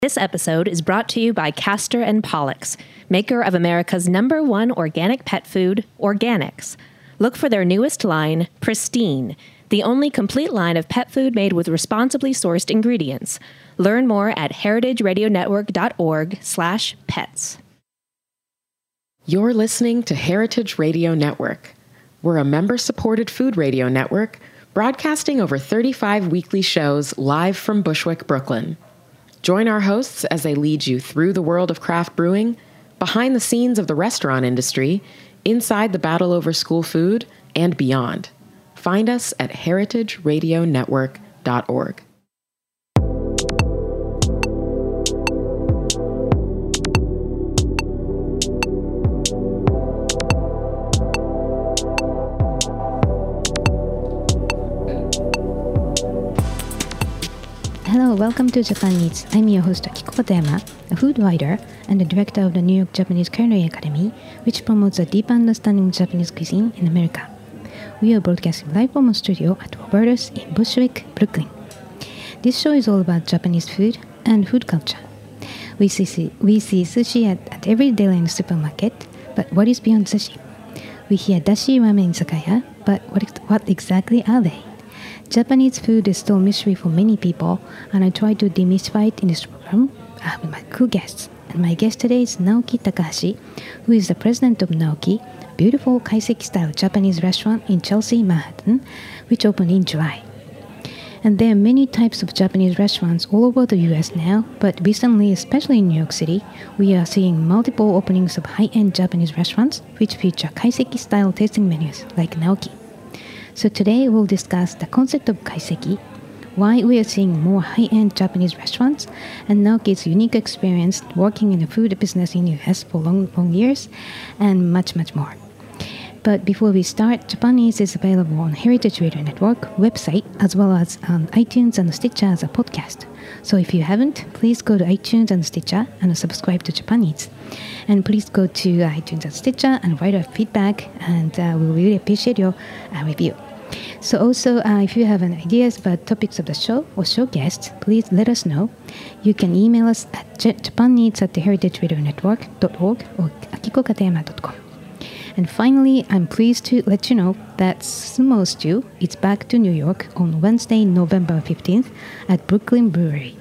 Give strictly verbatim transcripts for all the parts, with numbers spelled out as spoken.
This episode is brought to you by Castor and Pollux, maker of America's number one organic pet food, Organics. Look for their newest line, Pristine, the only complete line of pet food made with responsibly sourced ingredients. Learn more at heritageradionetwork.org slash pets. You're listening to Heritage Radio Network. We're a member-supported food radio network broadcasting over thirty-five weekly shows live from Bushwick, Brooklyn. Join our hosts as they lead you through the world of craft brewing, behind the scenes of the restaurant industry, inside the battle over school food, and beyond. Find us at heritage radio network dot org. Hello, welcome to Japan Eats. I'm your host Akiko Katayama, a food writer and the director of the New York Japanese Culinary Academy, which promotes a deep understanding of Japanese cuisine in America. We are broadcasting live from a studio at Roberta's in Bushwick, Brooklyn. This show is all about Japanese food and food culture. We see, we see sushi at, at every daily supermarket, but what is beyond sushi? We hear dashi ramen izakaya, but what, what exactly are they? Japanese food is still a mystery for many people, and I try to demystify it in this program. I have my cool guests, and my guest today is Naoki Takahashi, who is the president of Naoki, a beautiful kaiseki-style Japanese restaurant in Chelsea, Manhattan, which opened in July. And there are many types of Japanese restaurants all over the U S now, but recently, especially in New York City, we are seeing multiple openings of high-end Japanese restaurants which feature kaiseki-style tasting menus like Naoki. So today we'll discuss the concept of kaiseki, why we are seeing more high-end Japanese restaurants, and Naoki's unique experience working in the food business in the U S for long, long years, and much, much more. But before we start, Japan Eats is available on Heritage Radio Network website, as well as on iTunes and Stitcher as a podcast. So if you haven't, please go to iTunes and Stitcher and subscribe to Japan Eats. And please go to iTunes and Stitcher and write our feedback, and uh, we really appreciate your uh, review. So also, uh, if you have any ideas about topics of the show or show guests, please let us know. You can email us at japaneats at heritage radio network dot org or akiko katayama dot com. And finally, I'm pleased to let you know that Sumo Stew is back to New York on Wednesday, November fifteenth at Brooklyn Brewery.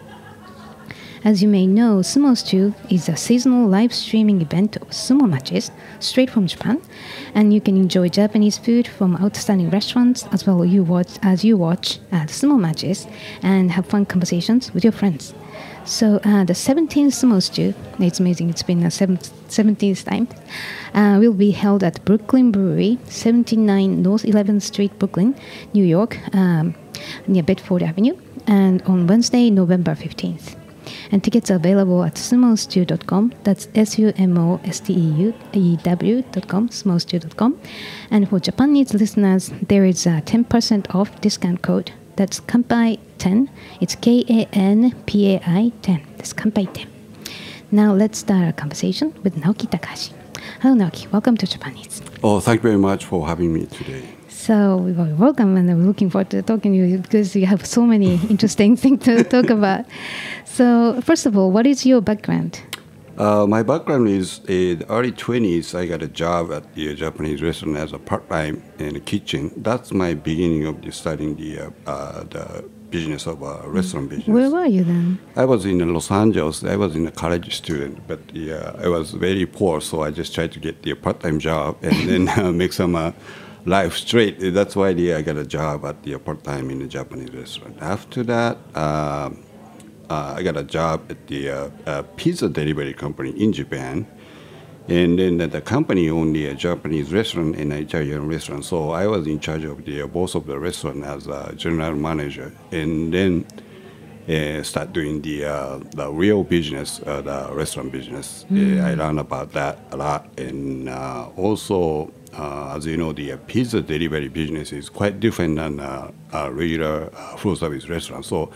As you may know, Sumo Stew is a seasonal live streaming event of sumo matches straight from Japan, and you can enjoy Japanese food from outstanding restaurants as well as you watch, as you watch uh, the sumo matches and have fun conversations with your friends. So uh, the seventeenth Sumo Stew, it's amazing, it's been the seventeenth time, uh, will be held at Brooklyn Brewery, seventy-nine North eleventh Street, Brooklyn, New York, um, near Bedford Avenue, and on Wednesday, November fifteenth. And tickets are available at sumo stew dot com. That's S U M O S T E U E W dot com, sumo stew dot com. And for Japan Eats listeners, there is a ten percent off discount code. That's Kanpai ten. It's K A N P A I ten. That's Kanpai ten. Now let's start our conversation with Naoki Takahashi. Hello, Naoki. Welcome to Japan Eats. Oh, thank you very much for having me today. So we are welcome, and I'm looking forward to talking to you because you have so many interesting things to talk about. So first of all, what is your background? Uh, my background is in the early twenties. I got a job at the Japanese restaurant as a part-time in the kitchen. That's my beginning of the studying the uh, uh, the business of a restaurant business. Where were you then? I was in Los Angeles. I was in a college student, but yeah, I was very poor, so I just tried to get the part-time job and then uh, make some uh, life straight. That's why the, I got a job at the part-time in a Japanese restaurant. After that, uh, uh, I got a job at the uh, uh, pizza delivery company in Japan. And then the, the company owned a Japanese restaurant and an Italian restaurant. So I was in charge of the uh, both of the restaurant as a general manager. And then uh, start doing the uh, the real business, uh, the restaurant business. Mm. Uh, I learned about that a lot. And uh, also, Uh, as you know, the uh, pizza delivery business is quite different than uh, a regular uh, full service restaurant. So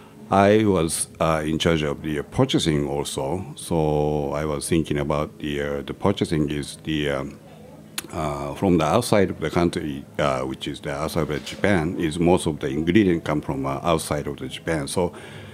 I was uh, in charge of the uh, purchasing also. So I was thinking about the uh, the purchasing is the um, uh, from the outside of the country, uh, which is the outside of Japan, is most of the ingredients come from uh, outside of the Japan. So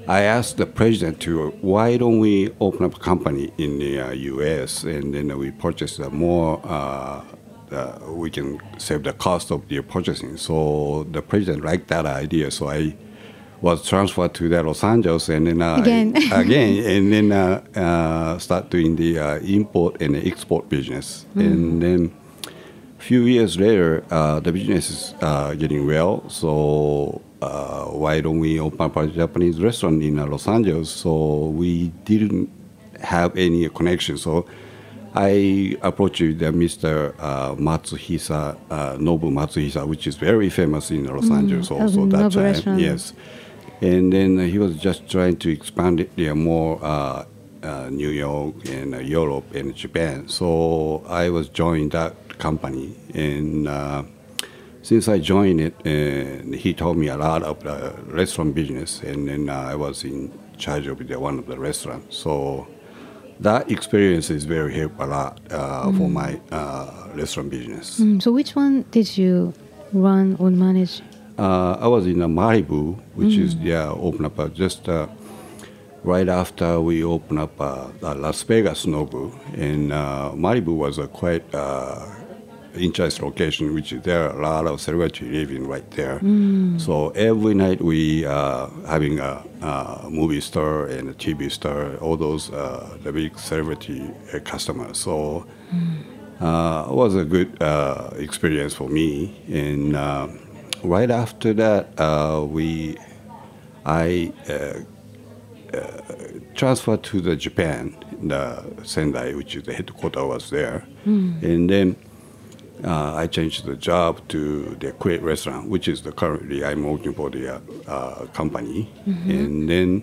I asked the president to, why don't we open up a company in the uh, U S and then we purchase uh, more, uh, uh, we can save the cost of the purchasing. So the president liked that idea. So I was transferred to the Los Angeles and then uh, Again. again, and then uh, uh, start doing the uh, import and export business. Mm. And then a few years later, uh, the business is uh, getting well. So Uh, why don't we open up a Japanese restaurant in uh, Los Angeles? So we didn't have any connection. So I approached uh, Mister Uh, Matsuhisa, uh, Nobu Matsuhisa, which is very famous in Los mm, Angeles also oh, that Nobu time. Restaurant. Yes. And then uh, he was just trying to expand it there more, uh, uh, New York and uh, Europe and Japan. So I was joining that company. And uh, since I joined it, uh, he taught me a lot of the restaurant business, and then uh, I was in charge of the, one of the restaurants. So that experience is very help a lot uh, mm. for my uh, restaurant business. Mm, so which one did you run or manage? Uh, I was in uh, Malibu, which mm. is yeah, open up uh, just uh, right after we opened up uh, Las Vegas Nobu, and uh, Malibu was a quite uh, interesting location, which is there are a lot of celebrities living right there. Mm. So every night we uh, having a, a movie star and a T V star, all those uh, the big celebrity uh, customers. So mm. uh, it was a good uh, experience for me. And uh, right after that, uh, we I uh, uh, transferred to the Japan, the Sendai, which is the headquarters was there, mm. and then. Uh, I changed the job to the Kuwait restaurant, which is the currently I'm working for the uh, uh, company. Mm-hmm. And then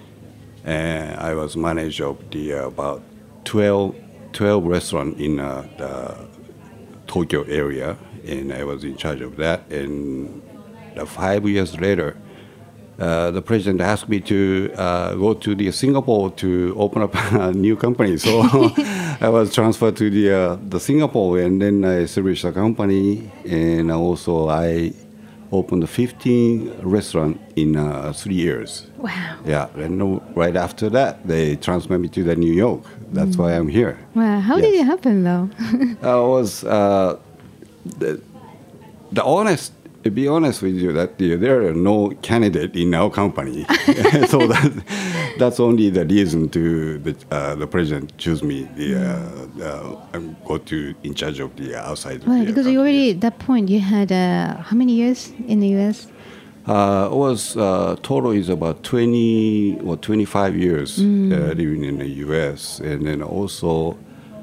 uh, I was manager of the uh, about twelve, twelve restaurants in uh, the Tokyo area, and I was in charge of that. And uh, five years later, Uh, the president asked me to uh, go to the Singapore to open up a new company. So I was transferred to the uh, the Singapore, and then I established a company, and also I opened fifteen restaurants in uh, three years. Wow! Yeah, and right after that, they transferred me to the New York. That's mm. why I'm here. Wow! How yes. did it happen, though? I was uh, the, the honest. To be honest with you, that uh, there are no candidate in our company, so that that's only the reason to the, uh, the president choose me. The uh, uh, I'm go to in charge of the outside. Right, the because company. you already at that point you had uh, how many years in the U S? Uh, it was uh, total is about twenty or twenty-five years mm. uh, living in the U S, and then also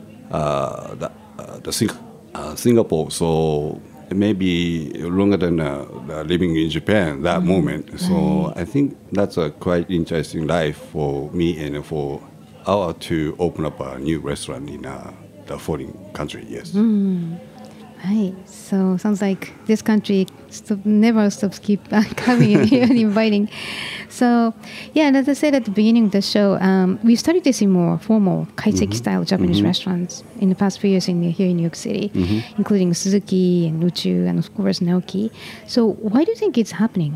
uh, the uh, the Sing- uh, Singapore. So. Maybe longer than uh, living in Japan that mm, moment. So right. I think that's a quite interesting life for me and for our to open up a new restaurant in uh, the foreign country. Yes. Mm. Right. So sounds like this country stop, never stops keep uh, coming here and inviting. So yeah, and as I said at the beginning of the show, um, we started to see more formal kaiseki mm-hmm. style Japanese mm-hmm. restaurants in the past few years in here in New York City, mm-hmm. including Suzuki and Uchu and of course Naoki. So why do you think it's happening?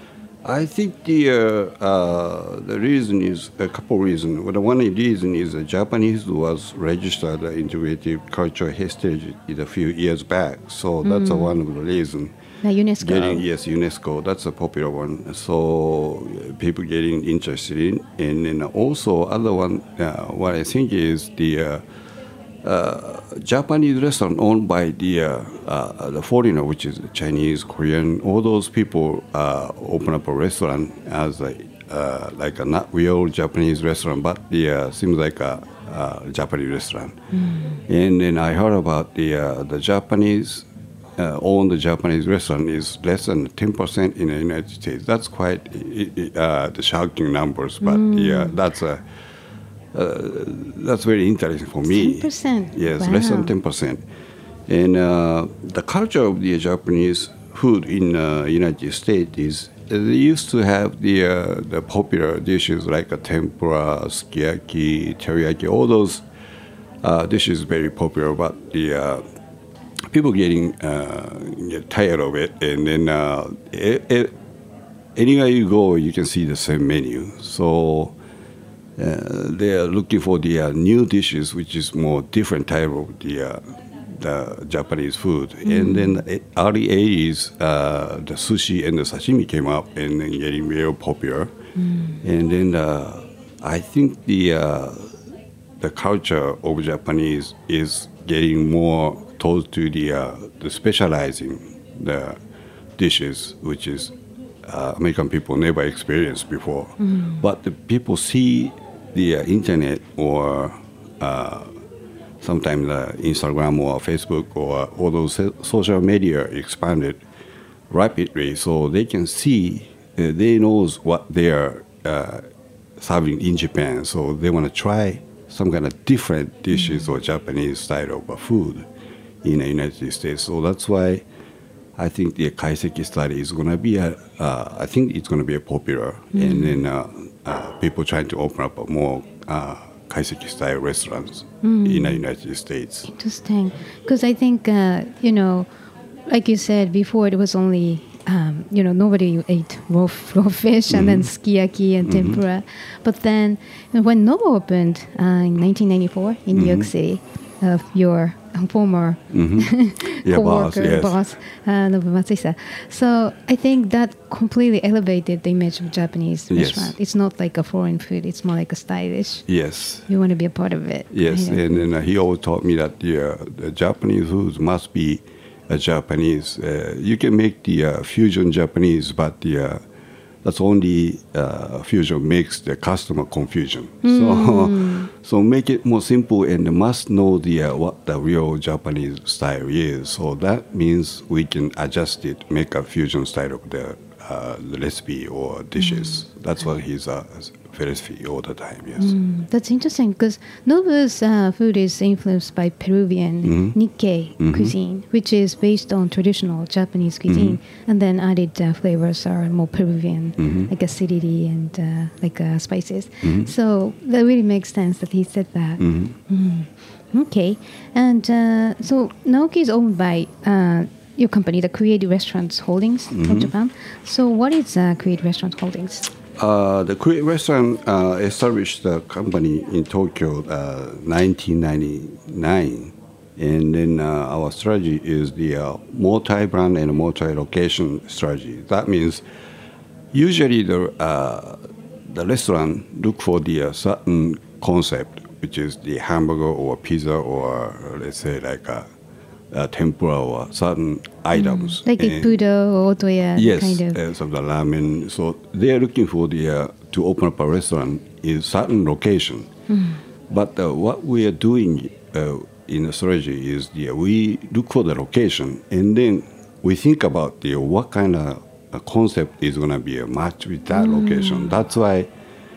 I think the uh, uh, the reason is a couple reasons. Well, the one reason is the Japanese was registered uh, integrative cultural heritage a few years back, so that's mm. one of the reasons. The UNESCO. Getting, yes, UNESCO. That's a popular one. So uh, people getting interested in, and then also other one. Uh, what I think is the uh, uh, Japanese restaurant owned by the uh, uh, the foreigner, which is Chinese, Korean. All those people uh, open up a restaurant as a uh, like a not real Japanese restaurant, but the uh, seems like a uh, Japanese restaurant. Mm. And then I heard about the uh, the Japanese. Uh, own the Japanese restaurant is less than ten percent in the United States. That's quite uh, the shocking numbers, but mm. yeah, that's a uh, that's very interesting for me. ten percent. Yes, wow. less than ten percent. And uh, the culture of the Japanese food in the uh, United States is uh, they used to have the uh, the popular dishes like a tempura, sukiyaki, teriyaki. All those uh, dishes very popular, but the uh, people getting uh, get tired of it, and then uh, it, it, anywhere you go, you can see the same menu. So uh, they are looking for the uh, new dishes, which is more different type of the uh, the Japanese food. Mm. And then the early eighties, uh, the sushi and the sashimi came up and then getting very popular. Mm. And then uh, I think the uh, the culture of Japanese is getting more towards to the uh, the specializing the dishes, which is uh, American people never experienced before. Mm. But the people see the uh, internet or uh, sometimes uh, Instagram or Facebook or all those social media expanded rapidly, so they can see, uh, they knows what they are uh, serving in Japan, so they want to try some kind of different dishes mm-hmm. or Japanese style of food in the United States. So that's why I think the kaiseki style is going to be a, uh, I think it's going to be a popular, mm-hmm. and then uh, uh, people trying to open up a more uh, kaiseki style restaurants mm. in the United States. Interesting, because I think uh, you know, like you said before, it was only um, you know nobody ate raw, raw fish mm-hmm. and then sukiyaki and mm-hmm. tempura, but then when Nobu opened uh, in nineteen ninety-four in mm-hmm. New York City, of uh, your former mm-hmm. yeah, co-worker, boss, yes. boss uh, Nobu Matsuhisa. So I think that completely elevated the image of Japanese yes. restaurant. It's not like a foreign food; it's more like a stylish. Yes, you want to be a part of it. Yes, and then uh, he always taught me that the, uh, the Japanese foods must be uh, Japanese. Uh, you can make the uh, fusion Japanese, but the uh, that's only uh, fusion makes the customer confusion. Mm. So, so make it more simple and must know the uh, what the real Japanese style is. So that means we can adjust it, make a fusion style of the, uh, the recipe or dishes. Mm. That's what his uh, philosophy all the time. Yes, mm, that's interesting because Nobu's uh, food is influenced by Peruvian mm-hmm. Nikkei mm-hmm. cuisine, which is based on traditional Japanese cuisine, mm-hmm. and then added uh, flavors are more Peruvian, mm-hmm. like acidity and uh, like uh, spices. Mm-hmm. So that really makes sense that he said that. Mm-hmm. Mm. Okay, and uh, so Naoki is owned by uh, your company, the Create Restaurants Holdings mm-hmm. of Japan. So what is uh, Create Restaurants Holdings? Uh, the Create Restaurant uh, established the company in Tokyo uh, nineteen ninety-nine, and then uh, our strategy is the uh, multi-brand and multi-location strategy. That means usually the uh, the restaurant look for the uh, certain concept, which is the hamburger or pizza or uh, let's say like a Uh, tempura or certain items. Mm. Like a budo or otoya yes, kind of. Yes, uh, of the ramen. So they are looking for the uh, to open up a restaurant in certain location. Mm. But uh, what we are doing uh, in the strategy is the, uh, we look for the location and then we think about the what kind of uh, concept is going to be a match with that mm. location. That's why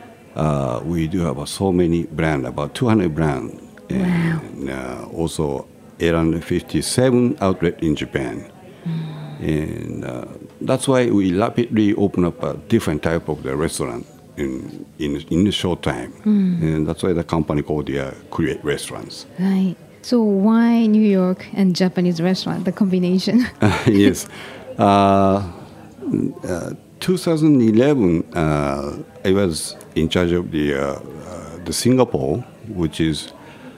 uh, we do have uh, so many brands, about two hundred brands. Wow. And uh, also eight hundred fifty-seven outlets in Japan. Mm. And uh, that's why we rapidly open up a different type of the restaurant in in, in a short time. Mm. And that's why the company called the uh, Create Restaurants. Right. So why New York and Japanese restaurant, the combination? Yes. Uh, uh, twenty eleven, uh, I was in charge of the, uh, uh, the Singapore, which is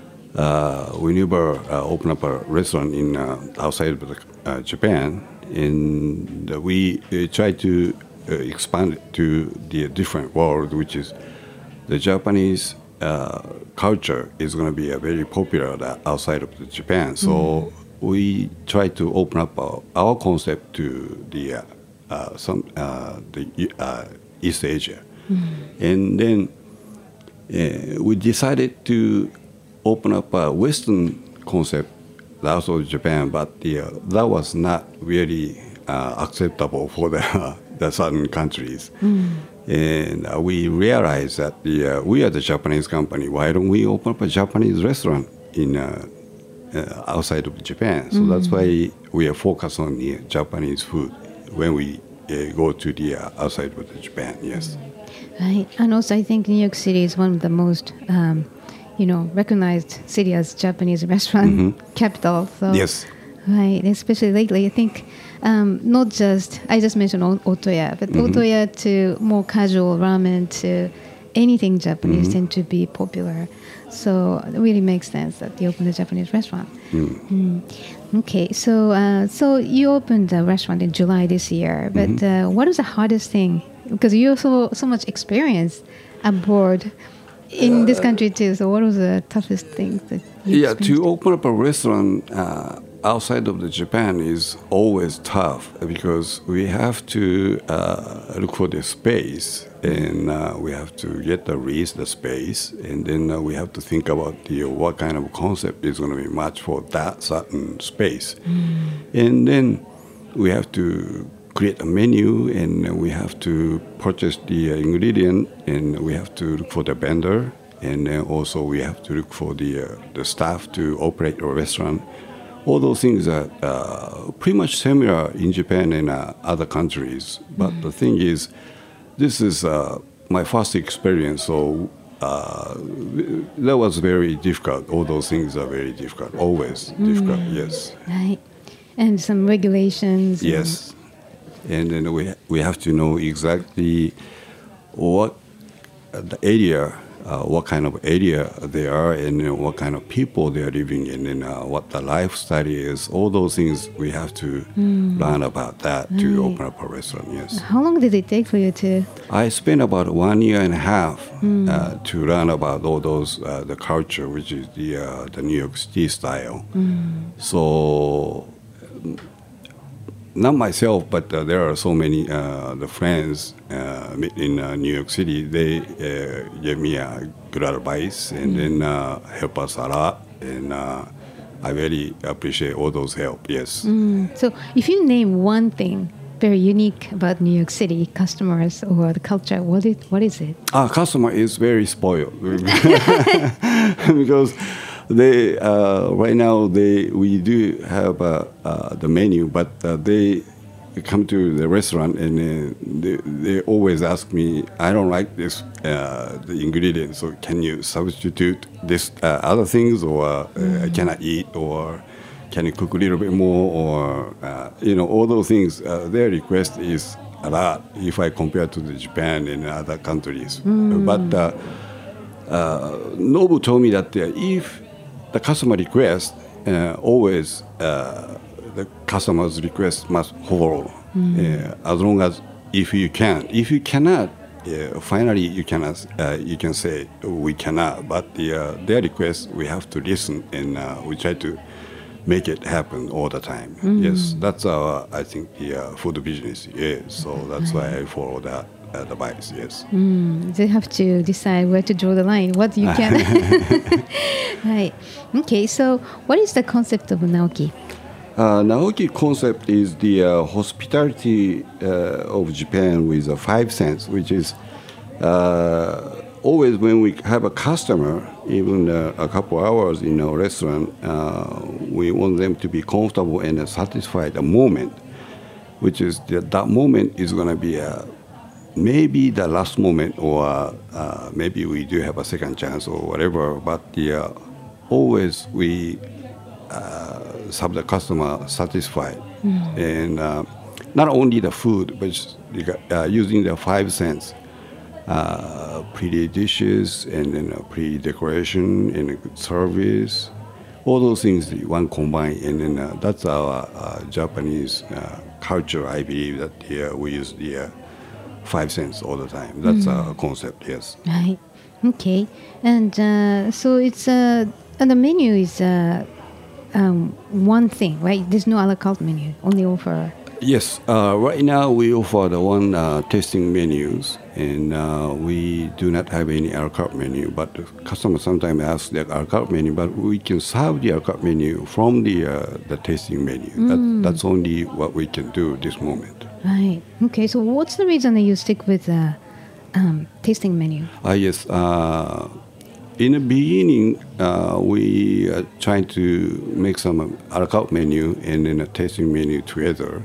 Uh, we never uh, opened up a restaurant in uh, outside of the, uh, Japan, and uh, we uh, tried to uh, expand it to the different world, which is the Japanese uh, culture is going to be uh, very popular outside of the Japan. So mm. we tried to open up our, our concept to the uh, uh, some uh, the uh, East Asia, mm. and then uh, we decided to open up a Western concept also in Japan, but the, uh, that was not really uh, acceptable for the, uh, the southern countries. Mm. And uh, we realized that the, uh, we are the Japanese company. Why don't we open up a Japanese restaurant in uh, uh, outside of Japan? So mm. that's why we are focused on the Japanese food when we uh, go to the uh, outside of Japan. Yes. Right, and also I think New York City is one of the most Um, you know, recognized city as Japanese restaurant mm-hmm. capital. So, yes. Right, especially lately, I think um, not just, I just mentioned o- Otoya, but mm-hmm. Otoya to more casual ramen to anything Japanese mm-hmm. tend to be popular. So it really makes sense that you opened a Japanese restaurant. Mm. Mm. Okay, so uh, so you opened a restaurant in July this year, but mm-hmm. uh, what was the hardest thing? Because you also so much experience abroad in uh, this country too. So what was the toughest thing that you Yeah, to open up a restaurant uh, outside of the Japan is always tough because we have to uh, look for the space and uh, we have to get the lease the space and then uh, we have to think about the what kind of concept is going to be matched for that certain space. Mm. And then we have to create a menu and we have to purchase the ingredient and we have to look for the vendor and uh, also we have to look for the, uh, the staff to operate a restaurant. All those things are uh, pretty much similar in Japan and uh, other countries. But mm. the thing is, this is uh, my first experience, so uh, that was very difficult. All those things are very difficult, always mm. difficult, yes. Right. And some regulations. Yes. And then we, we have to know exactly what uh, the area Uh, what kind of area they are and you know, what kind of people they are living in and uh, what the lifestyle is. All those things we have to mm. learn about that right. to open up a restaurant, yes. How long did it take for you to? I spent about one year and a half mm. uh, to learn about all those, uh, the culture, which is the, uh, the New York City style. Mm. So, not myself, but uh, there are so many uh, the friends uh, in uh, New York City. They uh, gave me a good advice and mm. then uh, help us a lot. And uh, I really appreciate all those help. Yes. Mm. So, if you name one thing very unique about New York City customers or the culture, what is what is it? Our customer is very spoiled because. They uh, right now they we do have uh, uh, the menu, but uh, they come to the restaurant and uh, they, they always ask me, I don't like this uh, the ingredients, so can you substitute this uh, other things, or uh, mm. I cannot eat, or can you cook a little bit more, or uh, you know all those things. Uh, their request is a lot if I compare to the Japan and other countries. Mm. But uh, uh, Nobu told me that uh, if the customer request, uh, always uh, the customer's request must follow. Mm. Uh, as long as if you can, if you cannot, uh, finally you cannot. Uh, you can say we cannot. But the, uh, their request, we have to listen and uh, we try to make it happen all the time. Mm. Yes, that's our I think the uh, food business is. So that's why I follow that. Advice, yes. Mm, they have to decide where to draw the line, what you can. Right. Okay, so what is the concept of Naoki? Uh, Naoki concept is the uh, hospitality uh, of Japan with uh, five cents, which is uh, always when we have a customer, even uh, a couple hours in a restaurant, uh, we want them to be comfortable and uh, satisfied the moment, which is the, that moment is going to be a maybe the last moment, or uh, maybe we do have a second chance or whatever, but the, uh, always we uh, have the customer satisfied. Mm. And uh, not only the food, but uh, using the five cents, uh, pretty dishes and then a pretty decoration and a good service, all those things one combine. And then uh, that's our uh, Japanese uh, culture, I believe, that uh, we use the uh, five cents all the time. That's mm. our concept, yes. Right. Okay. And uh, so it's uh, and the menu is uh, um, one thing, right? There's no a la carte menu, only offer. Yes. Uh, right now we offer the one uh, tasting menus, and uh, we do not have any a la carte menu. But the customer sometimes ask the a la carte menu, but we can serve the a la carte menu from the uh, the tasting menu. Mm. That, that's only what we can do at this moment. Right. Okay. So what's the reason that you stick with the um, tasting menu? Uh, yes. Uh, in the beginning, uh, we are trying to make some a la carte menu and then a tasting menu together,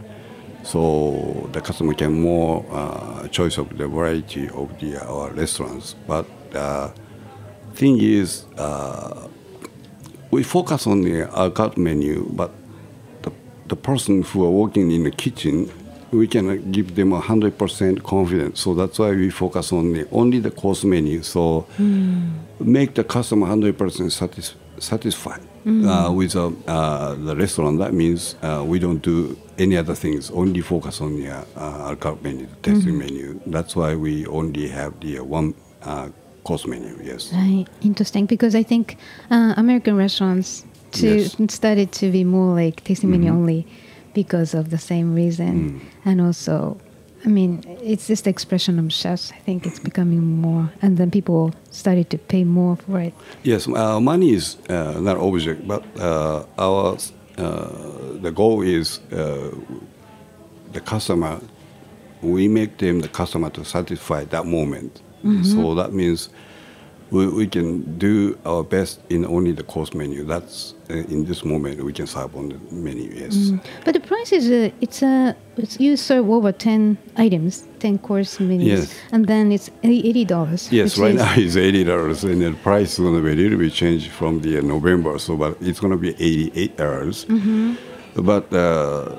so the customer can more uh, choice of the variety of the our restaurants. But the uh, thing is, uh, we focus on the a la carte menu, but the the person who are working in the kitchen, we can give them a hundred percent confidence. So that's why we focus on the, only the course menu. So mm. make the customer hundred percent satis- satisfied mm. uh, with uh, uh, the restaurant. That means uh, we don't do any other things. Only focus on the uh, uh, a carte menu, the tasting mm. menu. That's why we only have the uh, one uh, course menu. Yes. Right. Interesting, because I think uh, American restaurants to yes. started to be more like tasting menu mm-hmm. only because of the same reason. Mm. And also, I mean, it's just the expression of chefs. I think it's becoming more, and then people started to pay more for it. Yes, uh, money is uh, not object, but uh, our uh, the goal is uh, the customer. We make them the customer to satisfy that moment. Mm-hmm. So that means we, we can do our best in only the course menu. That's uh, in this moment we can serve on the menu. Yes, mm. but the price is uh, it's a uh, it's, you serve over ten items, ten course menus, yes. and then it's eighty dollars. Yes, right is now it's eighty dollars, and the price is going to be a little bit changed from the uh, November. So, but it's going to be eighty-eight dollars. Mm-hmm. But uh,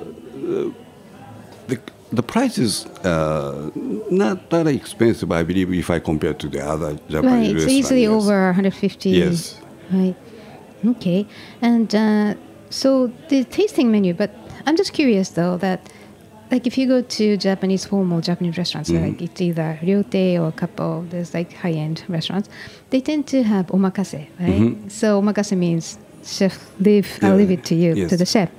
the The price is uh, not that expensive, I believe, if I compare to the other Japanese right, restaurants. Right, so easily yes. over one hundred fifty. Yes. Right. Okay. And uh, so the tasting menu, but I'm just curious, though, that like if you go to Japanese formal Japanese restaurants, mm-hmm. like it's either ryotei or a couple, there's like high-end restaurants, they tend to have omakase, right? Mm-hmm. So omakase means, chef, leave, yeah. I'll leave it to you, yes. to the chef.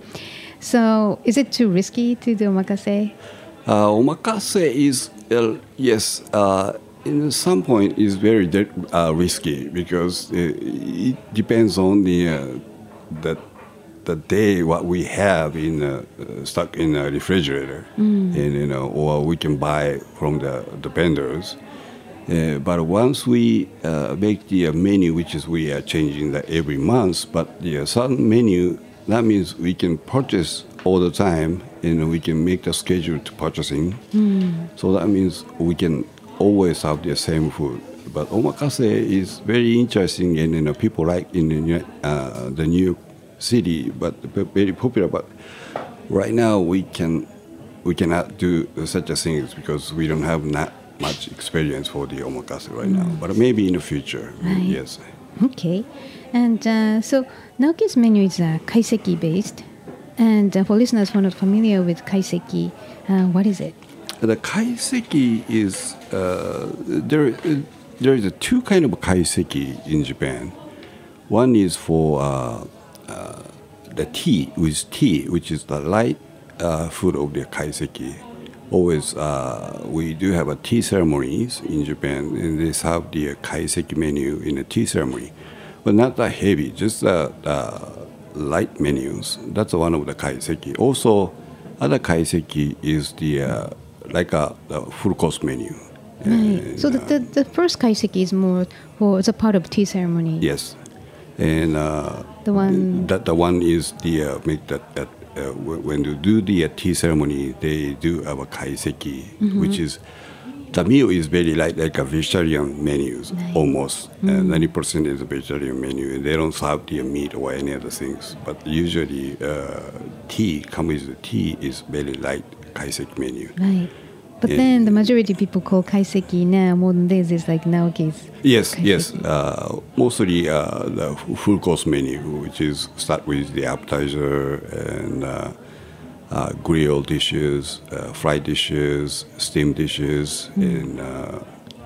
So is it too risky to do omakase? Uh, omakase is, uh, yes, uh, in some point is very de- uh, risky because it, it depends on the, uh, the the day what we have in uh, stuck in a refrigerator, mm. and you know, or we can buy from the the vendors. Uh, but once we uh, make the uh, menu, which is we are changing that every month, but the uh, certain menu, that means we can purchase all the time, and we can make the schedule to purchasing. Mm. So that means we can always have the same food. But omakase is very interesting, and you know, people like in the, uh, the New York City, but very popular. But right now we can we cannot do such a thing because we don't have not much experience for the omakase right mm. now. But maybe in the future, right. yes. Okay, and uh, so Naoki's menu is uh, kaiseki based. And uh, for listeners who are not familiar with kaiseki, uh, what is it? The kaiseki is uh, there. Uh, there is a two kind of kaiseki in Japan. One is for uh, uh, the tea with tea, which is the light uh, food of the kaiseki. Always, uh, we do have a tea ceremonies in Japan, and they have the kaiseki menu in a tea ceremony, but not that heavy, just uh, uh, light menus. That's one of the kaiseki. Also, other kaiseki is the uh, like a, a full course menu. Right. And, so the, the the first kaiseki is more for it's a part of tea ceremony. Yes, and uh, the one that the one is the uh, make that, that uh, when you do the uh, tea ceremony, they do have a kaiseki, mm-hmm. which is. The meal is very light, like a vegetarian menus, nice. Almost. Mm. Uh, ninety percent is a vegetarian menu. They don't serve the meat or any other things. But usually, uh, tea, come with the tea, is very light kaiseki menu. Right. But and then the majority of people call kaiseki now, modern days, is like Naoki's. Yes, kaiseki. yes. Uh, mostly uh, the full course menu, which is start with the appetizer and uh, Uh, grilled dishes, uh, fried dishes, steamed dishes, mm. and uh,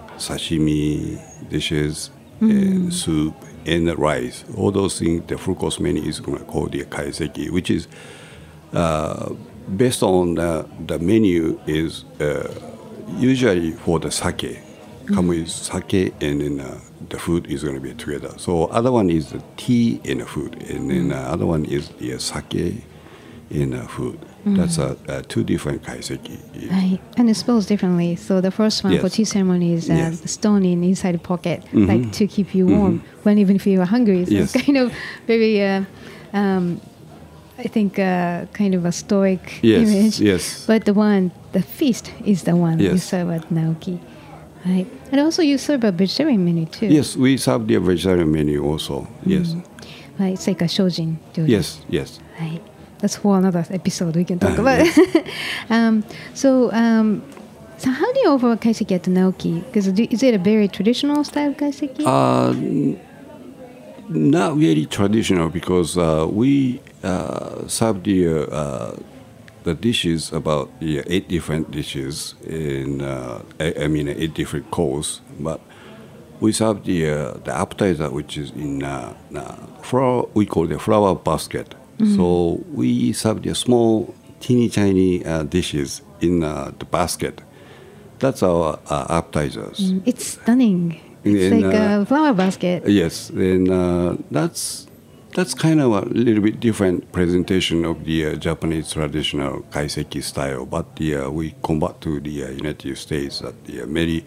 sashimi dishes, mm. and soup, and the rice. All those things, the full course menu is going to call the kaiseki, which is uh, based on uh, the menu is uh, usually for the sake. Mm. Come with sake, and then uh, the food is going to be together. So other one is the tea and the food, and then the uh, other one is the sake and uh, food. Mm. That's uh, uh, two different kaiseki. Right, and it's spelled differently. So the first one yes. for tea ceremony is uh, yes. the stone in inside the pocket, mm-hmm. like to keep you warm mm-hmm. when even if you are hungry. So yes. it's kind of very, uh, um, I think, uh, kind of a stoic yes. image. Yes. But the one, the feast is the one yes. you serve at Naoki. Right, and also you serve a vegetarian menu too. Yes, we serve the vegetarian menu also. Yes. Mm. Right, it's like a shojin. Yes, yes. Right. that's for another episode we can talk about. um, so, um, so how do you offer kaiseki at Naoki? Because is it a very traditional style kaiseki? Uh, n- not really traditional because uh, we uh, serve the uh, the dishes about the eight different dishes in uh, I, I mean eight different courses, but we serve the uh, the appetizer, which is in uh, uh, flower. We call the flower basket. Mm-hmm. So we serve the small, teeny tiny uh, dishes in uh, the basket. That's our uh, appetizers. Mm, it's stunning. It's and, like uh, a flower basket. Yes, and uh, that's that's kind of a little bit different presentation of the uh, Japanese traditional kaiseki style, but the, uh, we convert to the uh, United States that the uh, many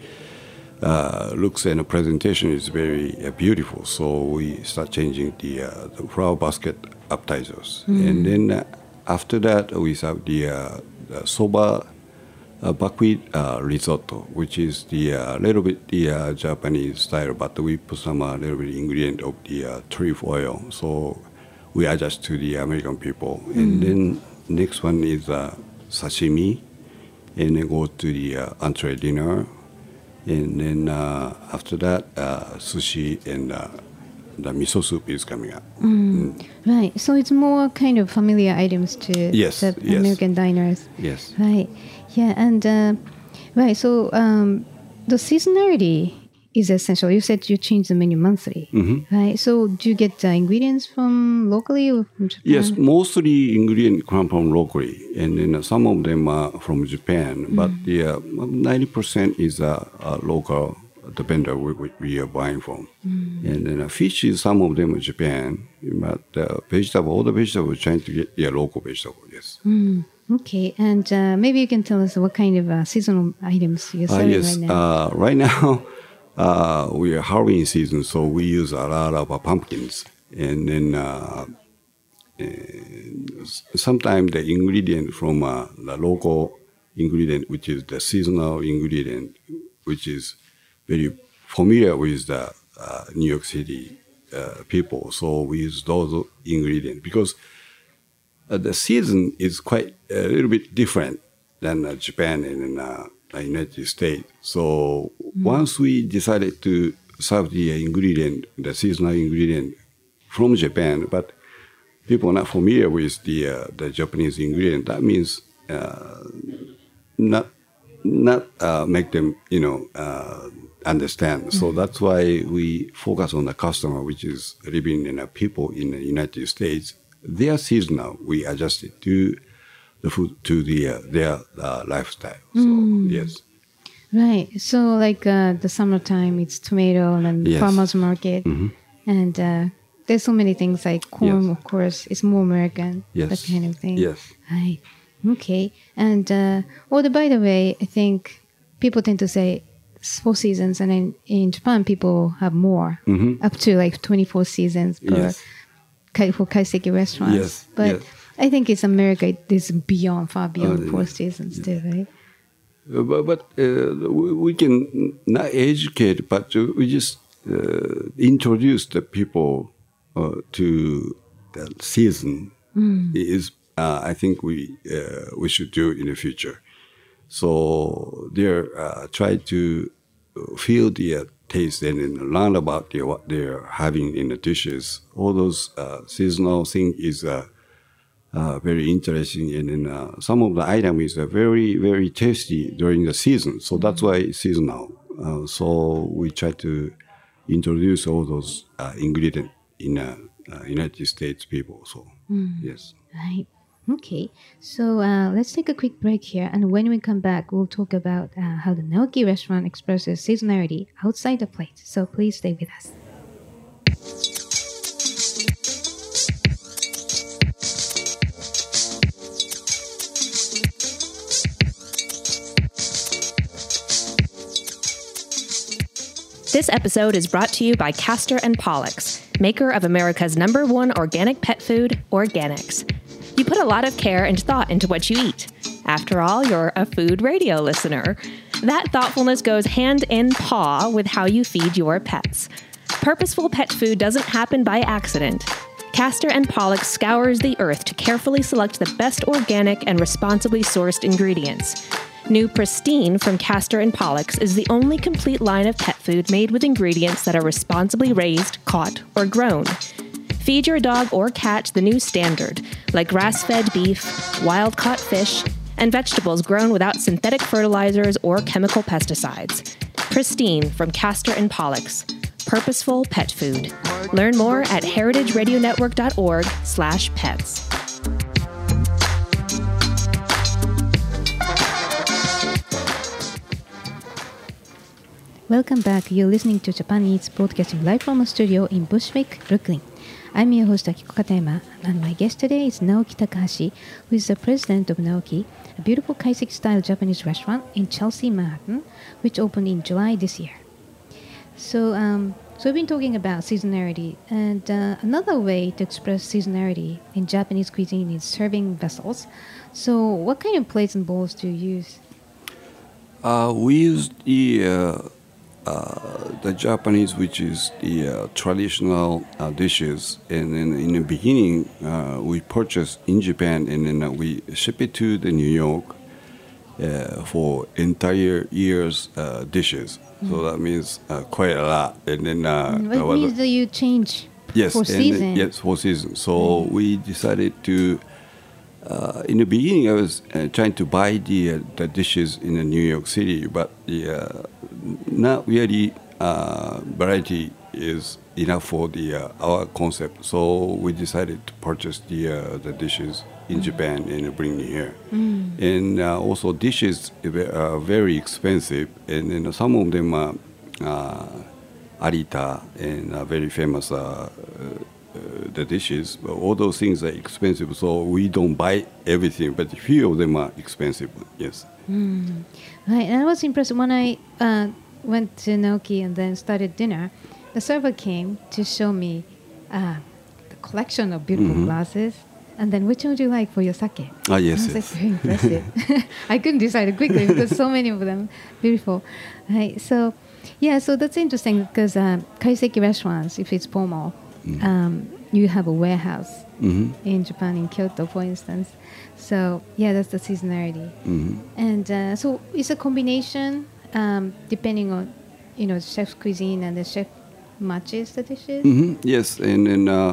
uh, looks and the presentation is very uh, beautiful. So we start changing the, uh, the flower basket appetizers, mm. and then uh, after that we serve the, uh, the soba. Uh, buckwheat uh, risotto, which is the uh, little bit the uh, Japanese style, but we put some uh, little bit ingredient of the uh, tree oil, so we adjust to the American people. Mm. And then next one is uh, sashimi, and then go to the uh, entree dinner, and then uh, after that uh, sushi and uh, the miso soup is coming up. Mm. Mm. Right, so it's more kind of familiar items to yes, the yes. American diners. Yes. Right. Yeah, and uh, right. So um, the seasonality is essential. You said you change the menu monthly, mm-hmm. right? So do you get the ingredients from locally or from Japan? Yes, mostly ingredients come from locally, and then some of them are from Japan. Mm. But the uh, ninety percent is uh, uh, local. The vendor we, we, we are buying from, mm. and then uh, fish is some of them are Japan, but uh, vegetable, all the vegetables we're trying to get yeah local vegetable. Yes. Mm. Okay, and uh, maybe you can tell us what kind of uh, seasonal items you're selling uh, yes. right now. Uh, right now, uh, we are Halloween season, so we use a lot of uh, pumpkins, and then uh, sometimes the ingredient from uh, the local ingredient, which is the seasonal ingredient, which is very familiar with the uh, New York City uh, people. So we use those ingredients because uh, the season is quite a little bit different than uh, Japan and uh, the United States. So mm. once we decided to serve the ingredient, the seasonal ingredient from Japan, but people are not familiar with the uh, the Japanese ingredient, that means uh, not not uh, make them, you know, uh, understand. Mm-hmm. So that's why we focus on the customer, which is living in a people in the United States. They are seasonal. We adjust it to the food, to the uh, their uh, lifestyle. So mm. yes. Right. So like uh, the summertime, it's tomato and yes. farmers market, mm-hmm. and uh, there's so many things like corn. Yes. Of course, it's more American. Yes. That kind of thing. Yes. Right. Okay. And uh, oh, the, by the way, I think people tend to say four seasons, and in, in Japan, people have more, mm-hmm. up to like twenty-four seasons per yes. kai, for kaiseki restaurants. Yes. But yes. I think it's America. It is beyond, far beyond uh, four seasons yes. too, right? Uh, but but uh, we, we can not educate, but we just uh, introduce the people uh, to the season. Mm. Is uh, I think we uh, we should do in the future. So they uh, try to feel the uh, taste and, and learn about the, what they're having in the dishes. All those uh, seasonal things is uh, uh, very interesting, and then uh, some of the item is uh, very very tasty during the season. So that's why it's seasonal. Uh, so we try to introduce all those uh, ingredients in uh, uh, United States people. So mm. yes, right. Okay, so uh, let's take a quick break here, and when we come back, we'll talk about uh, how the Naoki restaurant expresses seasonality outside the plate. So please stay with us. This episode is brought to you by Castor and Pollux, maker of America's number one organic pet food, Organics. You put a lot of care and thought into what you eat. After all, you're a food radio listener. That thoughtfulness goes hand in paw with how you feed your pets. Purposeful pet food doesn't happen by accident. Castor and Pollux scours the earth to carefully select the best organic and responsibly sourced ingredients. New Pristine from Castor and Pollux is the only complete line of pet food made with ingredients that are responsibly raised, caught, or grown. Feed your dog or cat the new standard, like grass-fed beef, wild-caught fish, and vegetables grown without synthetic fertilizers or chemical pesticides. Pristine from Castor and Pollux. Purposeful pet food. Learn more at heritageradionetwork.org slash pets. Welcome back. You're listening to Japan Eats, broadcasting live from a studio in Bushwick, Brooklyn. I'm your host Akiko Katayama, and my guest today is Naoki Takahashi, who is the president of Naoki, a beautiful kaiseki-style Japanese restaurant in Chelsea, Manhattan, which opened in July this year. So, um, so we've been talking about seasonality, and uh, another way to express seasonality in Japanese cuisine is serving vessels. So, what kind of plates and bowls do you use? Uh, we use the uh, uh, the Japanese, which is the uh, traditional uh, dishes, and then in the beginning uh, we purchased in Japan, and then uh, we ship it to the New York uh, for entire year's uh, dishes. Mm. So that means uh, quite a lot, and then uh, mm, what means that you change yes, for season? And, yes, for season. So mm. we decided to. Uh, in the beginning, I was uh, trying to buy the uh, the dishes in uh, New York City, but the uh, not really uh, variety is enough for the uh, our concept. So we decided to purchase the uh, the dishes in mm. Japan and bring it here. Mm. And uh, also dishes are very expensive, and then some of them are uh, Arita and uh, very famous. Uh, Uh, the dishes, but all those things are expensive, so we don't buy everything, but a few of them are expensive, yes. Mm. Right, and I was impressed when I uh, went to Naoki and then started dinner. The server came to show me uh, the collection of beautiful mm-hmm. glasses, and then which one would you like for your sake? Ah, yes, and I was yes. like, very impressive. I couldn't decide quickly because so many of them beautiful. Right, so yeah, so that's interesting because uh, kaiseki restaurants, if it's formal, Mm. Um, you have a warehouse mm-hmm. in Japan, in Kyoto, for instance. So, yeah, that's the seasonality. Mm-hmm. And uh, so it's a combination, um, depending on, you know, chef's cuisine and the chef matches the dishes. Mm-hmm. Yes, and then uh,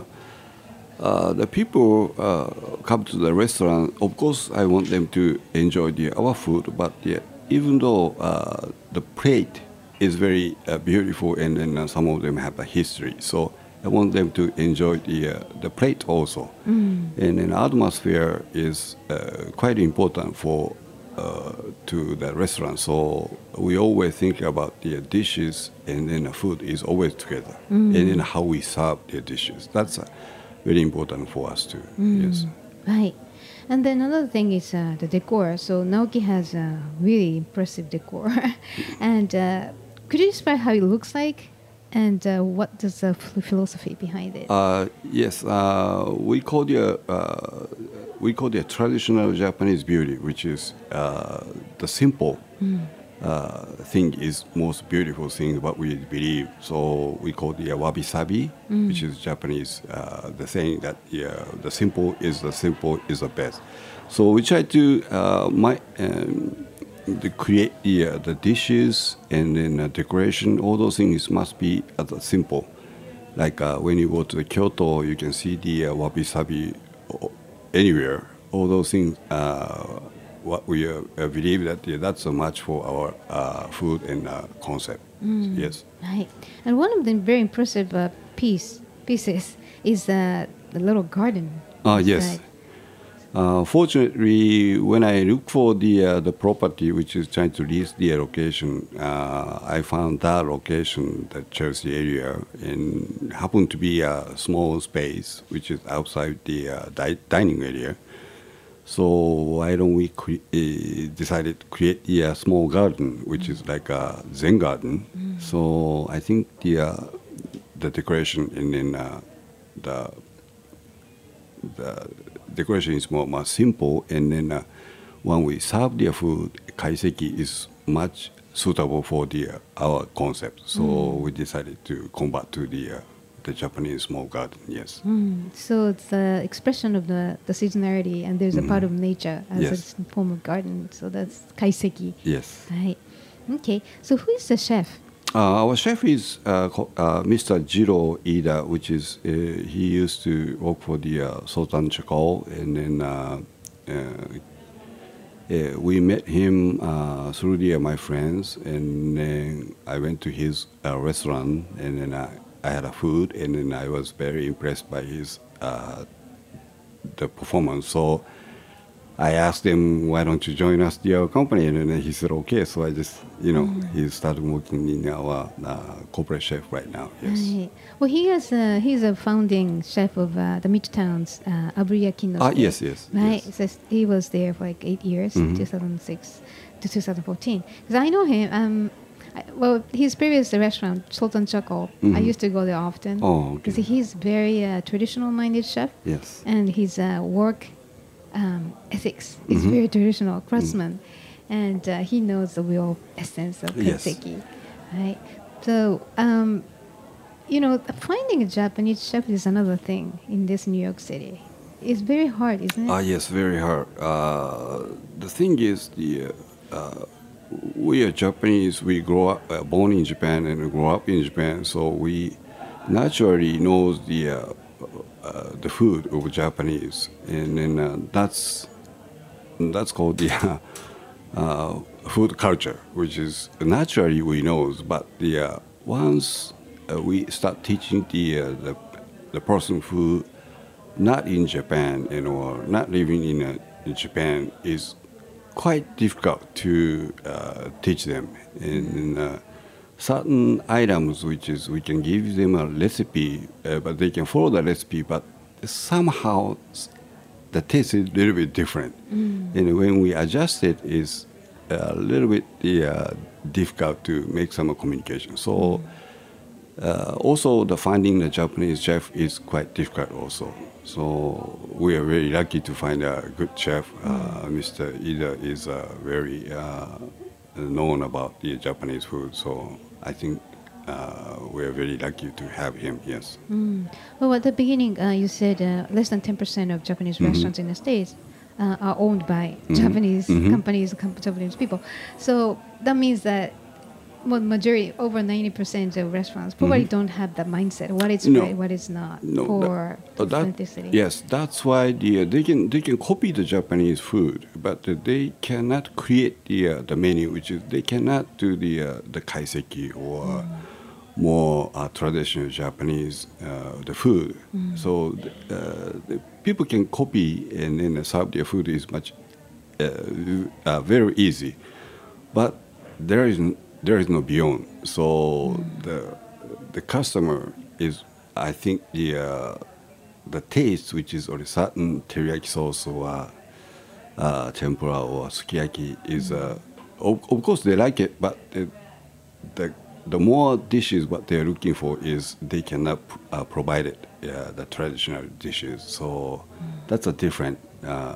uh, the people uh, come to the restaurant. Of course, I want them to enjoy the, our food, but yeah, even though uh, the plate is very uh, beautiful, and then uh, some of them have a history, so I want them to enjoy the uh, the plate also. Mm. And an atmosphere is uh, quite important for uh, to the restaurant. So we always think about the dishes, and then the food is always together. Mm. And then how we serve the dishes. That's uh, very important for us too. Mm. Yes. Right. And then another thing is uh, the decor. So Naoki has a really impressive decor. And uh, could you describe how it looks like? And uh, what does the philosophy behind it? Uh, yes, uh, we call the uh, we call the traditional Japanese beauty, which is uh, the simple mm. uh, thing is most beautiful thing. What we believe. So we call the wabi sabi, mm. which is Japanese. Uh, the saying that yeah, the simple is the simple is the best. So we try to uh, my. Um, to create the uh, the dishes and then uh, decoration, all those things must be uh, simple. Like uh, when you go to the Kyoto, you can see the uh, wabi sabi anywhere. All those things, uh, what we uh, believe that yeah, that's a match for our uh, food and uh, concept. Mm. Yes. Right. And one of the very impressive uh, piece pieces is uh, the little garden. Ah, uh, yes. Uh, fortunately, when I look for the uh, the property which is trying to lease the location, uh, I found that location, the Chelsea area, and happened to be a small space which is outside the uh, di- dining area. So why don't we cre- uh, decided to create the uh, small garden, which mm. is like a Zen garden. Mm. So I think the uh, the decoration and then uh, the the decoration is more, more simple, and then uh, when we serve their food, kaiseki is much suitable for the uh, our concept. So mm. we decided to convert to the uh, the Japanese small garden. Yes. Mm. So it's the expression of the, the seasonality, and there's a part of nature as Yes. a form of garden. So that's kaiseki. Yes. Right. Okay. So who is the chef? Uh, our chef is uh, co- uh, Mister Jiro Ida, which is uh, he used to work for the uh, Sultan Chakol, and then uh, uh, uh, we met him uh, through the, uh, my friends, and then I went to his uh, restaurant, and then I, I had a food, and then I was very impressed by his uh, the performance. So I asked him, why don't you join us, the our company? And then he said, okay. So I just, you know, he started working in our uh, corporate chef right now. Yes. Right. Well, he is a, he's a founding chef of uh, the Midtown's uh, Abuyaki no Ah, Suke. yes, yes, Right. yes. So he was there for like eight years, Mhm. two thousand six to two thousand fourteen. Because I know him. Um, I, well, his previous restaurant, Sultan Chakol, I Mhm. used to go there often. Oh, Because okay. he's very uh, traditional-minded chef, Yes. and his uh, work um, ethics is Mhm. very traditional, craftsman, and uh, he knows the real essence of Yes. kaiseki, right? So, um, you know, finding a Japanese chef is another thing in this New York City. It's very hard, isn't it? Ah, yes, very hard. Uh, the thing is, the uh, uh, we are Japanese. We grow up, uh, born in Japan, and we grow up in Japan, so we naturally knows the uh, uh, the food of Japanese, and then uh, that's that's called the uh, uh, food culture, which is naturally we knows. But the uh, once uh, we start teaching the uh, the the person who not in Japan and or not living in, uh, in Japan is quite difficult to uh, teach them. And uh, certain items, which is we can give them a recipe, uh, but they can follow the recipe, but somehow s- the taste is a little bit different. And when we adjust it, is a little bit uh, difficult to make some communication. So uh, also the finding the Japanese chef is quite difficult also. So we are very lucky to find a good chef. Uh, Mister Ida is uh, very uh, known about the Japanese food. So I think uh, we are very lucky to have him. Yes. Mm. Well, at the beginning, uh, you said uh, less than ten percent of Japanese Mhm. restaurants in the States uh, are owned by Mhm. Japanese Mhm. companies, com- Japanese people. So that means that well, majority, over ninety percent of restaurants probably Mhm. don't have that mindset. What is No. right, what is not No, for that- uh, that- authenticity. yes, that's why the, uh, they can they can copy the Japanese food, but uh, they cannot create the uh, the menu, which is they cannot do the uh, the kaiseki or more uh, traditional Japanese uh, the food. So uh, the people can copy and then serve their food is much uh, uh, very easy, but there is n- there is no beyond. So the the customer is, I think, the uh, the taste, which is a certain teriyaki sauce or uh, tempura or sukiyaki, is uh, of, of course they like it, but the, the the more dishes what they're looking for is they cannot uh, provide it, uh, the traditional dishes. So that's a different uh,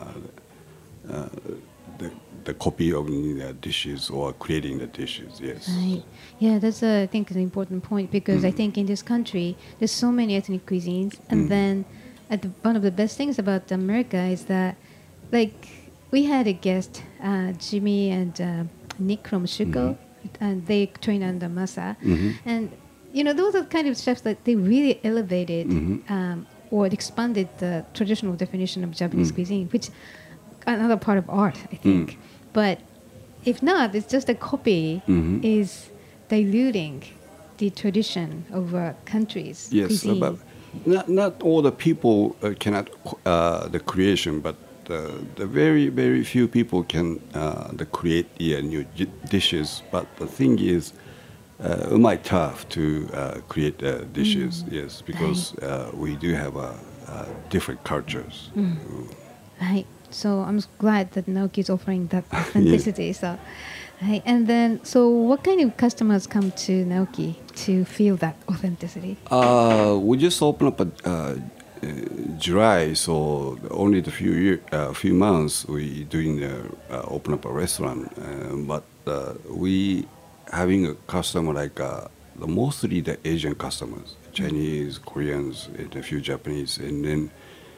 uh, the the copy of the dishes or creating the dishes. Yes. Right. Yeah, that's uh, I think an important point because I Mm. think in this country there's so many ethnic cuisines, and Mm. then at the, one of the best things about America is that, like, we had a guest, uh, Jimmy and uh, Nick from Shuko, and they train under Masa, Mhm. and you know those are kind of chefs that they really elevated Mhm. um, or expanded the traditional definition of Japanese Mm. cuisine, which another part of art, I think. Mm. But if not, it's just a copy Mhm. is diluting the tradition of a country's Yes, uh, cuisine. but not not all the people uh, cannot uh, the creation, but uh, the very very few people can uh, the create the uh, new j- dishes. But the thing is, uh, it might tough to uh, create uh, dishes. Yes, because uh, we do have uh, uh, different cultures. Right. So I'm s- glad that Naoki is offering that authenticity. So, right. And then, so what kind of customers come to Naoki to feel that authenticity? Uh, we just opened up a uh, uh, July, so only the few year, uh, few months we doing the, uh, open up a restaurant, uh, but uh, we having a customer like uh, the mostly the Asian customers, Chinese, Koreans, and a few Japanese, and then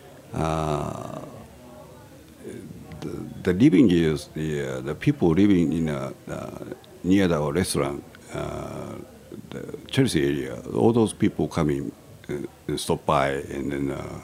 uh, the, the living is the uh, the people living in a, uh, near our restaurant, uh, the Chelsea area. All those people coming, uh, stop by, and then. Uh,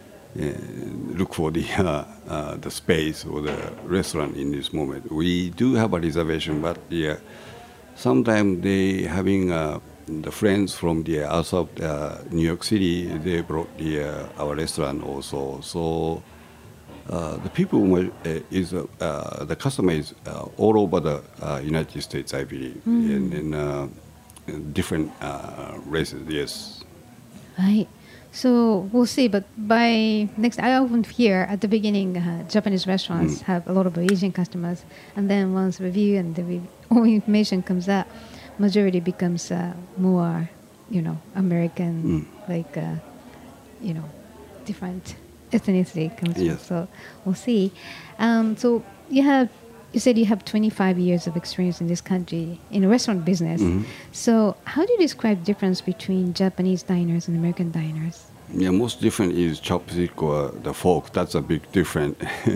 And look for the uh, uh, the space or the restaurant in this moment. We do have a reservation, but yeah, sometimes they having uh, the friends from the outside of uh, New York City. They brought the uh, our restaurant also. So uh, the people uh, is uh, uh, the customer is uh, all over the uh, United States, I believe, mm. and, and uh, different uh, races. Yes. Right. So we'll see, but by next, I often hear at the beginning, uh, Japanese restaurants mm. have a lot of Asian customers, and then once review and the re- all information comes out, majority becomes uh, more, you know, American, mm. like, uh, you know, different ethnicity comes. Yes. So we'll see. Um, so you have, you said you have twenty-five years of experience in this country in the restaurant business. Mm-hmm. So how do you describe the difference between Japanese diners and American diners? Yeah, most different is chopstick or the fork. That's a big difference.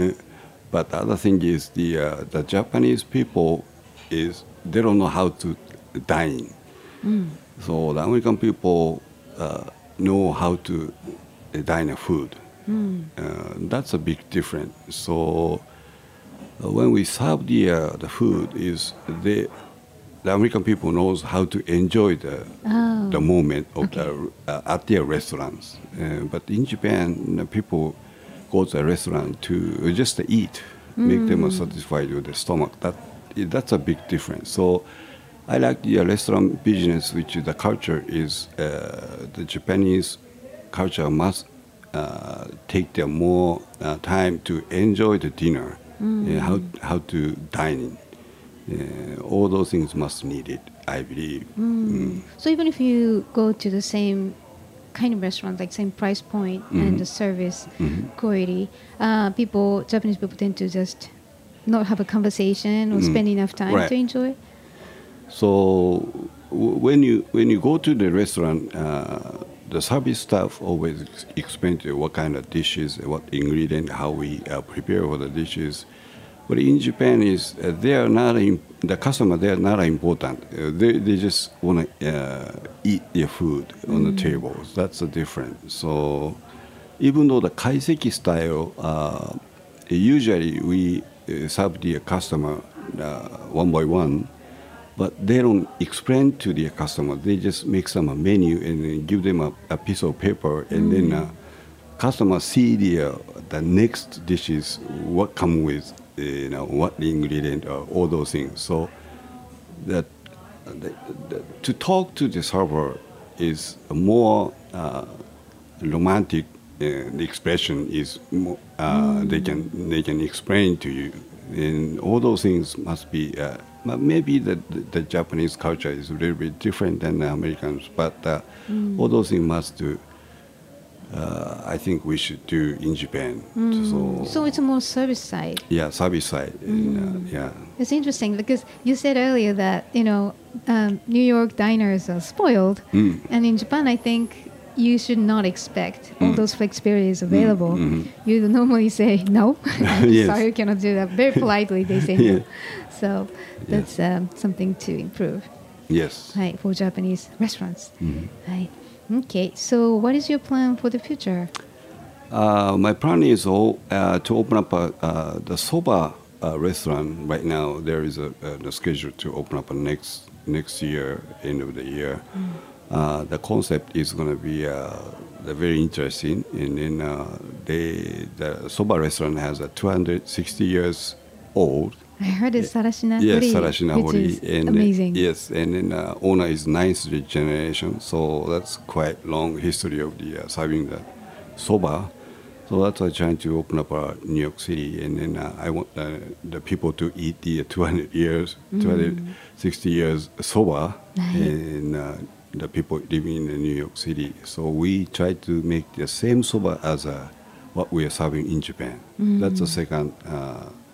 But the other thing is the uh, the Japanese people is they don't know how to dine. Mm. So the American people uh, know how to dine a food. Mm. Uh, that's a big difference. So uh, when we serve the uh, the food, is they the American people knows how to enjoy the oh. the moment of okay. the, uh, at their restaurants. Uh, but in Japan, the people go to a restaurant to just to eat, mm. make them satisfied with their stomach. That that's a big difference. So I like the uh, restaurant business, which is the culture is uh, the Japanese culture must uh, take their more uh, time to enjoy the dinner, mm. uh, how how to dine in. Uh, all those things must need it, I believe. Mm. Mm. So even if you go to the same kind of restaurant, like same price point mm-hmm. and the service mm-hmm. quality, uh, people, Japanese people tend to just not have a conversation or mm. spend enough time right. to enjoy. So w- when you when you go to the restaurant, uh, the service staff always ex- explain to you what kind of dishes, what ingredient, how we uh, prepare for the dishes. But in Japan, is uh, they are not in, the customer. They are not important. Uh, they they just want to uh, eat their food mm. on the tables. That's the difference. So even though the kaiseki style, uh, usually we uh, serve the customer uh, one by one, but they don't explain to the customer. They just make some a menu and then give them a, a piece of paper, and mm. then uh, customer see the uh, the next dishes what come with. You know what the ingredient or all those things. So that the, the, to talk to the server is a more uh, romantic. Uh, the expression is more, uh, mm. they can they can explain to you, and all those things must be. Uh, maybe the, the the Japanese culture is a little bit different than the Americans, but uh, mm. all those things must do. Uh, I think we should do in Japan. Mm. So, so it's a more service side. Yeah, service side. Mm. And, uh, yeah. It's interesting because you said earlier that you know um, New York diners are spoiled, mm. and in Japan, I think you should not expect all mm. those flexibilities available. Mm. Mm-hmm. You normally say no. Yes. Sorry, you cannot do that. Very politely, they say no. Yeah. So that's yeah. um, something to improve. Yes. Right, for Japanese restaurants. Mm-hmm. Right. Okay, so what is your plan for the future? Uh, my plan is all, uh, to open up a, uh, the soba uh, restaurant. Right now, there is a, a schedule to open up a next next year, end of the year. Mm. Uh, the concept is going to be uh, very interesting, and then uh, they, the soba restaurant has a two hundred sixty years old. I heard it's Sarashina Yes, Hori, Sarashina Hori. which is and amazing. Yes, and then uh, owner is ninth generation, so that's quite long history of the uh, serving the soba. So that's why I'm trying to open up uh, New York City, and then uh, I want uh, the people to eat the two hundred years, mm. two hundred sixty years soba, nice. And uh, the people living in New York City. So we try to make the same soba as uh, what we are serving in Japan. Mm. That's the second. Uh,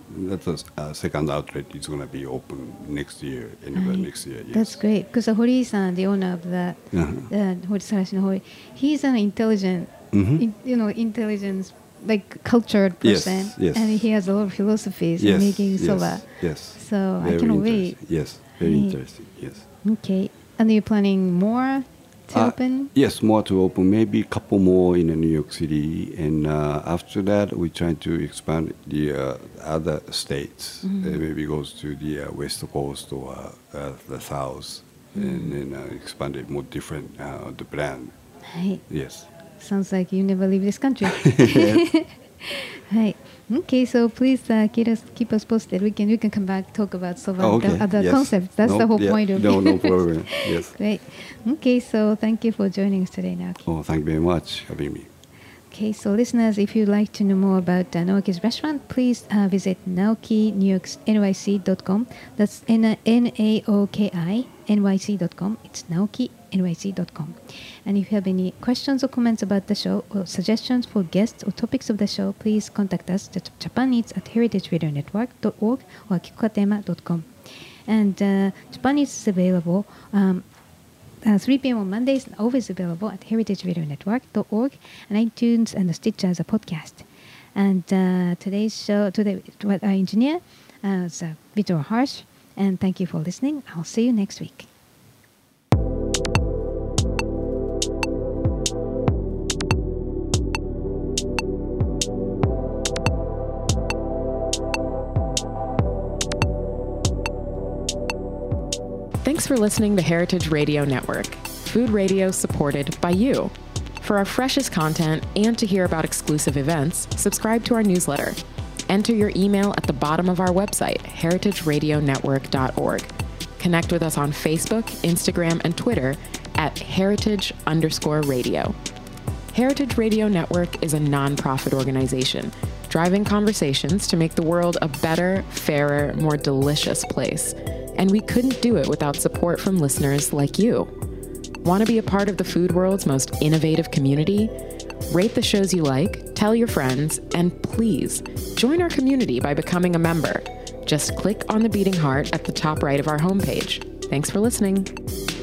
that's a uh, second outlet is going to be open next year, end of Right. next year. Yes. That's great. Because Hori-san, the owner of the Uh-huh. uh, Hori Sarashi no Hori, he's an intelligent, Mhm. in, you know, intelligence, like cultured Yes, person. yes. And he has a lot of philosophies in Yes, making yes, soba. yes. So I Very cannot interesting. wait. Yes, very Right. interesting. Yes. Okay. And you're planning more to Uh, open? Yes, more to open. Maybe a couple more in uh, New York City, and uh, after that, we try to expand the uh, other states. Mm-hmm. Uh, maybe goes to the uh, West Coast or uh, uh, the South, Mm-hmm. and then uh, expand it more different uh, the brand. はい。 Yes. Sounds like you never leave this country. はい。Okay, so please uh, keep us keep us posted. We can we can come back talk about soba Oh, the okay. other Yes. concepts. That's No, the whole yeah, point of no, it. no problem. Yes. Great. Okay, so thank you for joining us today, Naoki. Oh, thank you very much for having me. Okay, so listeners, if you'd like to know more about uh, Naoki's restaurant, please uh, visit naoki new york n y c dot com. That's N A O K I N Y C dot com. It's naoki n y c dot com. And if you have any questions or comments about the show or suggestions for guests or topics of the show, please contact us at japan eats at heritage radio network dot org or kikokatema dot com. And uh, Japan Eats is available um, Uh, three p.m. on Mondays, and always available at heritage radio network dot org and iTunes and Stitcher as a podcast. And uh, today's show, today, our engineer uh, is uh, Vitor Harsh. And thank you for listening. I'll see you next week. Thanks for listening to Heritage Radio Network, food radio supported by you. For our freshest content and to hear about exclusive events, subscribe to our newsletter. Enter your email at the bottom of our website, heritage radio network dot org. Connect with us on Facebook, Instagram, and Twitter at heritage underscore radio. Heritage Radio Network is a nonprofit organization driving conversations to make the world a better, fairer, more delicious place. And we couldn't do it without support from listeners like you. Want to be a part of the food world's most innovative community? Rate the shows you like, tell your friends, and please join our community by becoming a member. Just click on the beating heart at the top right of our homepage. Thanks for listening.